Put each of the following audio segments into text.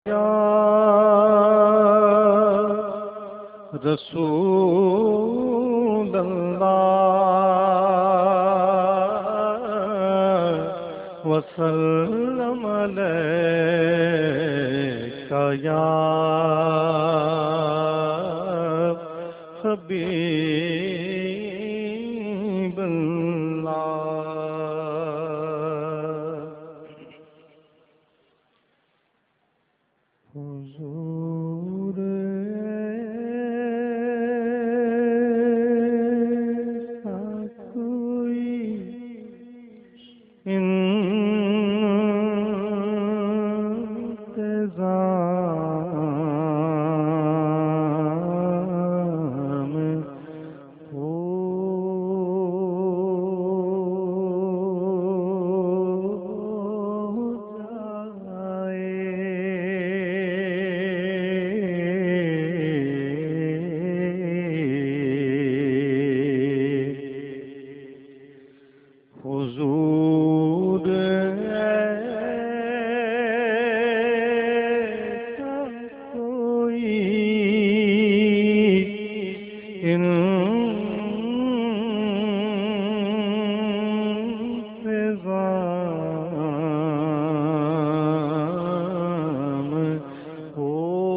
یا رسول اللہ وسلم علیکہ یا حبیب اللہ۔ حضور ایسا کوئی انتظام ہو حضور ایسا کوئی انتظام ہو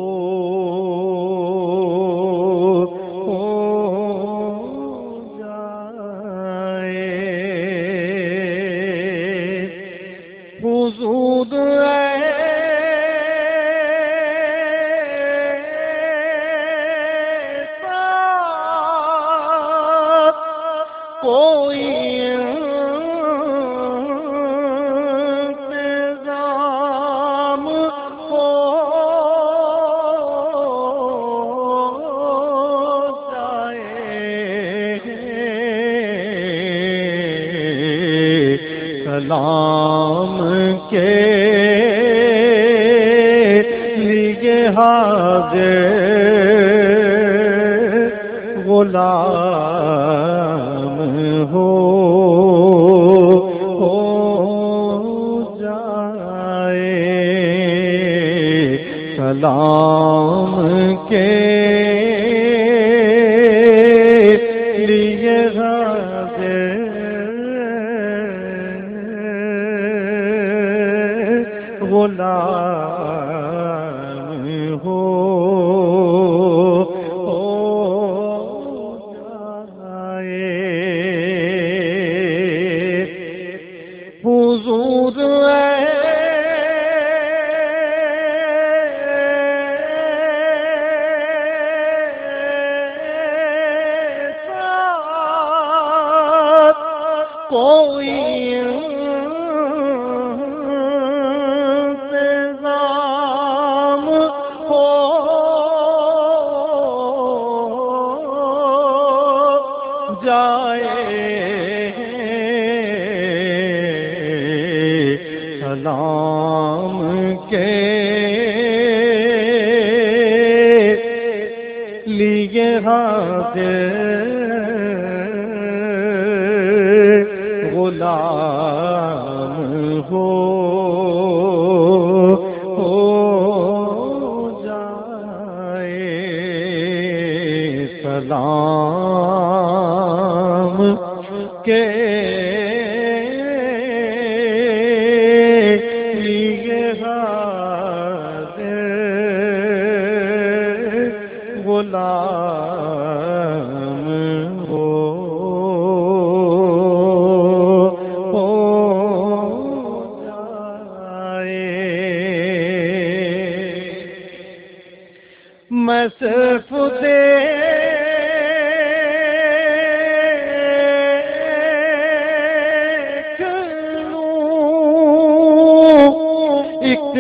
حضور ایسا کوئی انتظام ہو جائے سلام کے لیے حاضر غلام ہو جائے سلام کے لیے حاضر غلام ہو جائے حضور ایسا کوئی جائے سلام کے لیے حاضر غلام ہو جائے سلام کے لیے حاضر غلام ہو جائے۔ میں صرف ایک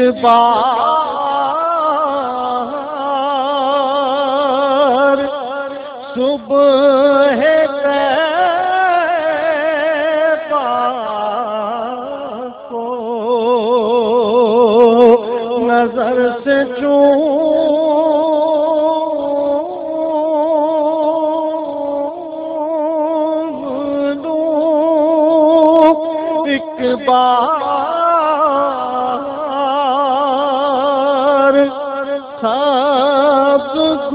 بار صبح طیبہ کو نظر سے چوم لوں ایک بار سبز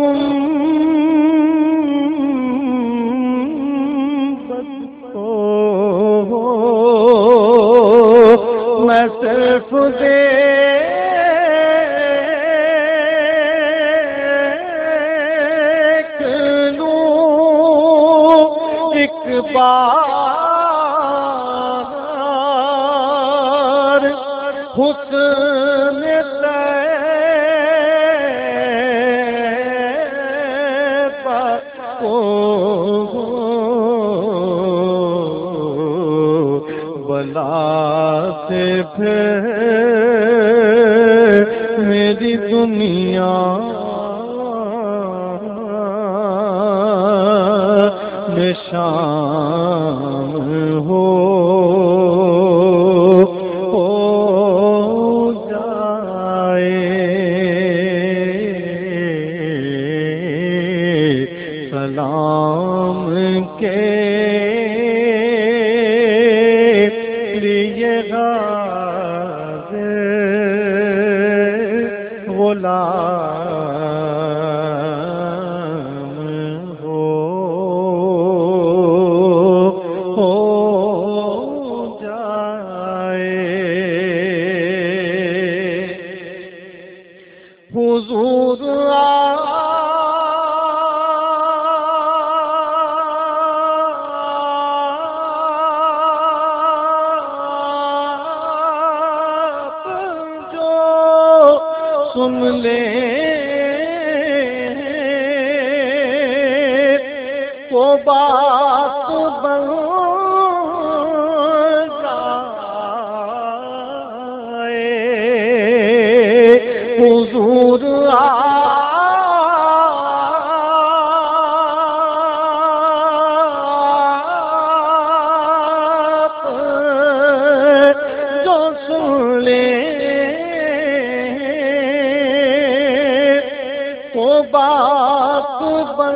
گنبد کو میں صرف دیکھ لوں ایک بار حسن طیبہ کو بلا سے پھر میری دنیا میں شامل ہو جائے سلام کے لیے غازی غلام ہو جائے حضور سن لے تو بات بن جائے حضور آپ جو سن لے تو بات بن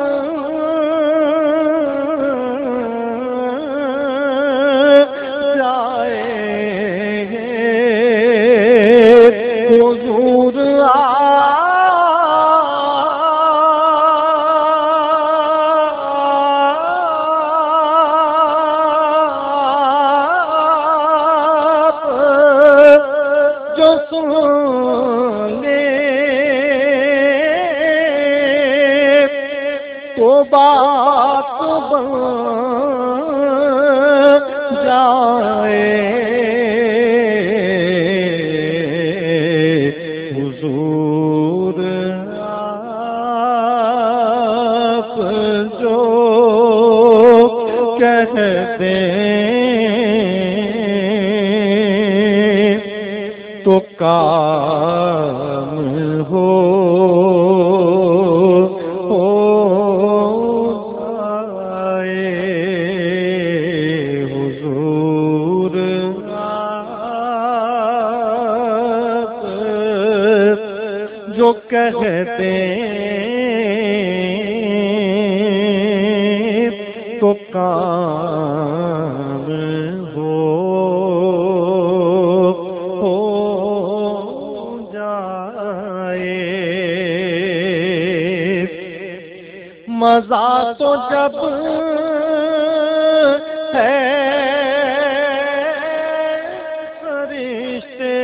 جائے حضور آپ جو سن لے تو بات بن جائے حضور آپ جو کہتے تو کام ہو جو کہتے تو کام ہو جائے مزہ تو جب ہے فرشتے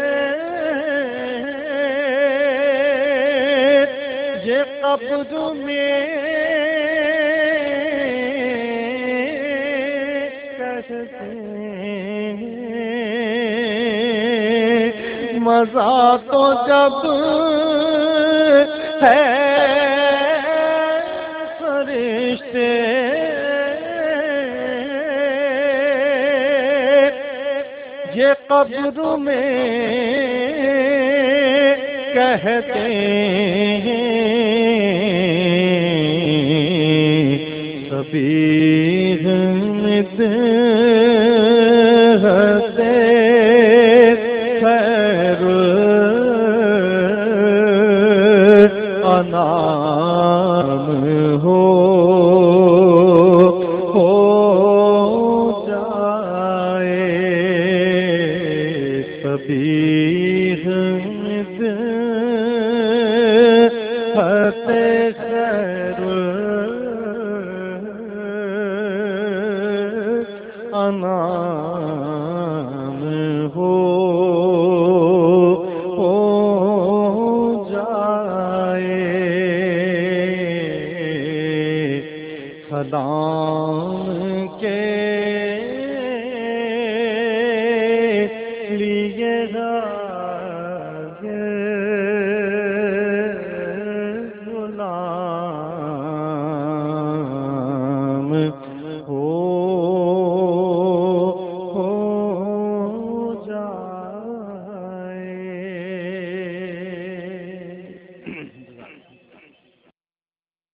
یہ قبر میں کہتے مزہ تو جب ہے فرشتے یہ قبر میں کہتے سبھی